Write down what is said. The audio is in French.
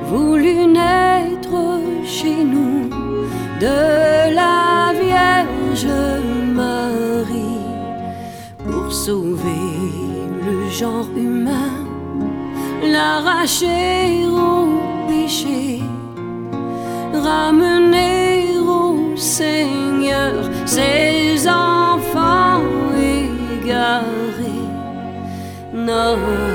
voulu naître chez nous de la Vierge Marie pour sauver le genre humain, l'arracher au péché, ramener au Seigneur ses enfants égarés. Non.